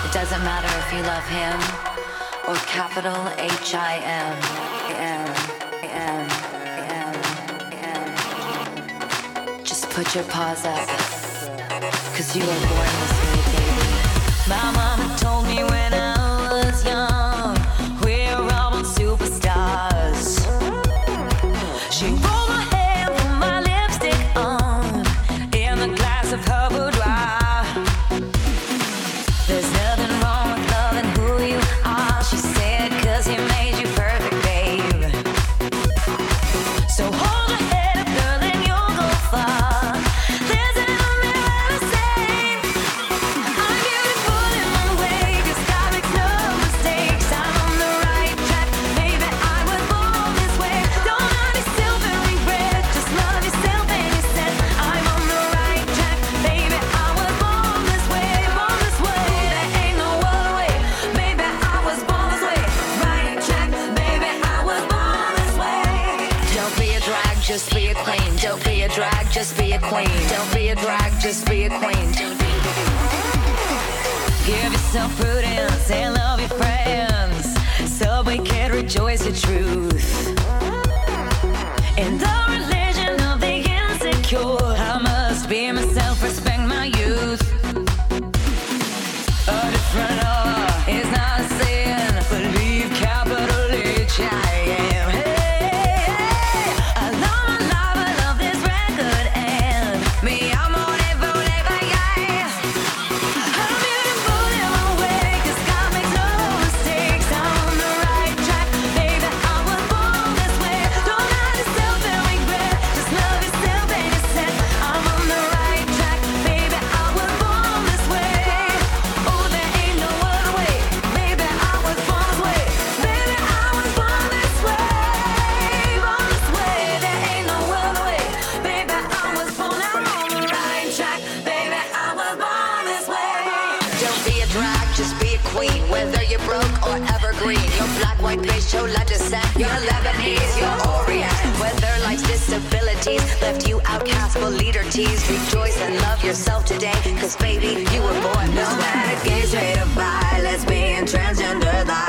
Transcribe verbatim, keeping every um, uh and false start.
It doesn't matter if you love him or capital H I M. M, M, M, M. Just put your paws up, cause you were born this way, baby. My mama told me when I was young, we're all superstars. She rolled my hair, put my lipstick on, in the glass of her boudoir. There's nothing wrong with loving who you are, she said, cause he made you perfect, babe. So hold your head up, girl, and you'll go far. There's an mirror to say, I'm beautiful in my way, cause God makes no mistakes. I'm on the right track, baby, I was born this way. Don't hurt yourself and regret, just love yourself and you said, I'm on the right track, baby, I was born this way, born this way. There ain't no other way, baby, I was born this way. Right track, baby, I was born this way. Don't be a drag, just be a queen. Don't be a drag, just be a queen. Don't be a drag, just be a queen. Give yourself prudence and love your friends, so we can rejoice the truth. In the religion of the insecure, I must be myself, respect my youth. A different law is not a sin, believe capital H I M. Hey, hey, I love my life, I love this record, and me amore, forever, yeah. I'm beautiful in my way, cause God makes no mistakes. I'm on the right track, baby, I was born this way. Don't hurt yourself and regret, just love yourself and you said, I'm on the right track, baby, I was born this way. Oh, there ain't no other way, baby, I was born this way. Baby, I was born this way, born this way. There ain't no other way, baby, I was born, I'm on the right track, baby, I was born this way. Don't be a drag, just be a queen. Whether you're broke or evergreen, you're black, white, beige, chola descent, you're Lebanese, you're Orient. Whether life's disabilities left you outcast but leader teased, rejoice and love yourself today, cause baby, you were born this way. Gay, straight or bi, lesbian, transgender, life.